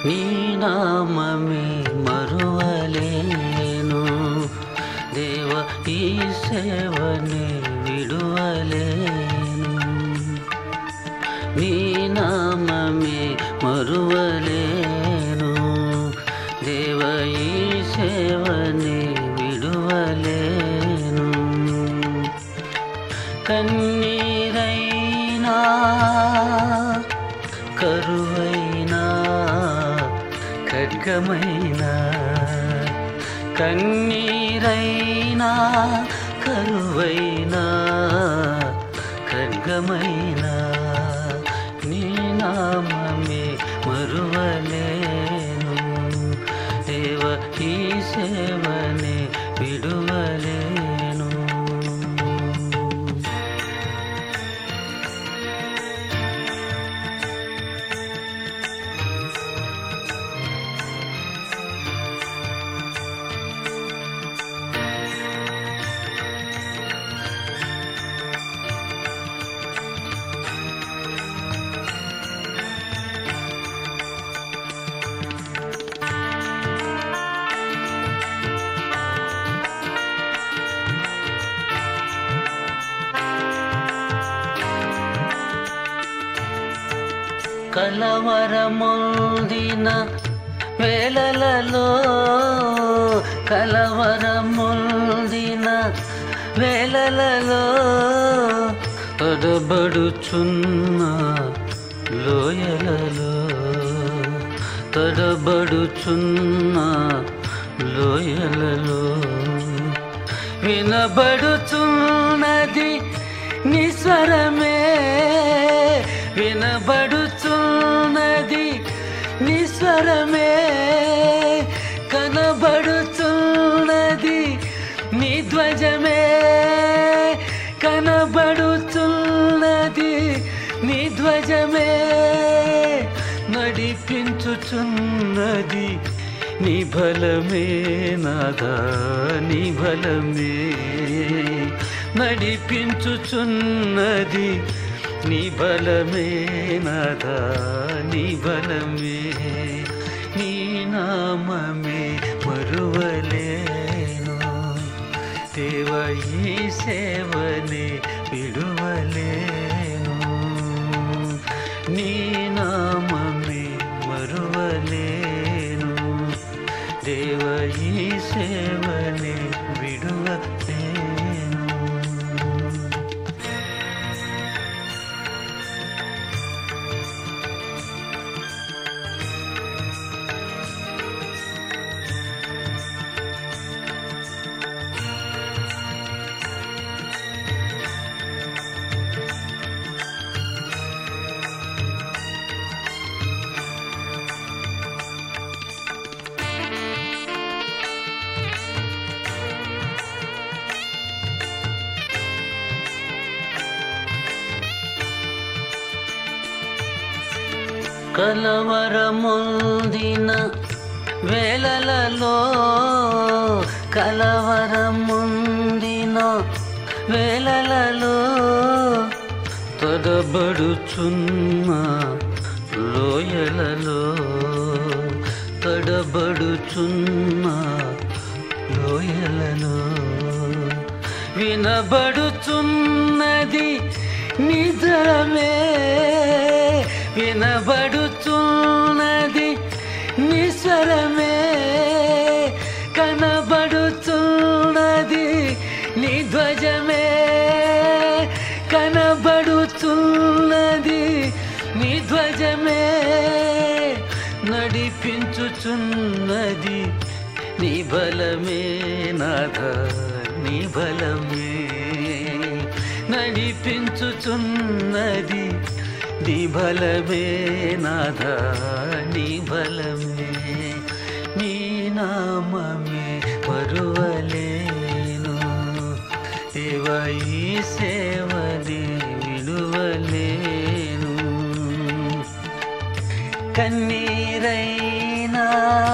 నీ నామమే మరువలేను దేవ, ఈ సేవని విడువలేను. నీ నామమే మరువలేను దేవ, ఈ సేవని విడువలేను. కన్నీరైనా కరువైనా ఖడ్గమైనా, కన్నీరైనా కరువైనా ఖడ్గమైనా, నీ నామమే మరువలేను దేవ, ఈ సేవని విడువలేను. కలవరముందిన వేళలలో, కలవరముందిన వేళలలో, తడబడుచున్న లోయలలో, తడబడుచున్న లోయలలో, వినబడుచున్నది నీ స్వరమే, వినబడుచున్నది నీ స్వరమే, కనబడుచున్నది నీ ధ్వజమే, కనబడుచున్నది నీ ధ్వజమే, నడిపించుచున్నది నీ బలమే నాదా, నీ బలమే, నడిపించుచున్నది నీ బలమే నాదా, నీ బలమే. నీ నామమే మరువలేను దేవ, ఈ సేవని విడువలేను. నీ నామమే మరువలేను దేవ, ఈ సేవని విడువలేను. కలవరముందిన వేళలలో, కలవరముందిన వేళలలో, తడబడుచున్న లోయలలో, తడబడుచున్న లోయలలో, వినబడుచున్నది నీ స్వరమే, వినబడుచున్నది నీ స్వరమే, కనబడుచున్నది నీ ధ్వజమే, కనబడుచున్నది నీ ధ్వజమే, నడిపించుచున్నది నీ బలమే నాదా, నీ బలమే, నడిపించుచున్నది నీ బలమే నాదా, నీ బలమే. నీ నామమే మరువలేను దేవ, ఈ సేవని విడువలేను. కన్నీరైనా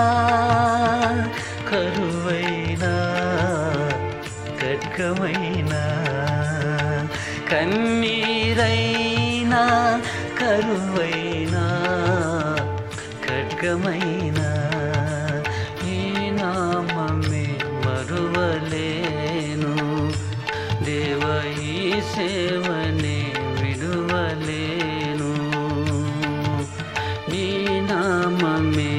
కరువైనా ఖడ్గమైనా, కన్నీరైనా కరువైనా ఖడ్గమైనా, ఇకమైనా ఈ నామమే మరువలేను దేవ ఈ సేవనే విడువలేను నీ నామమే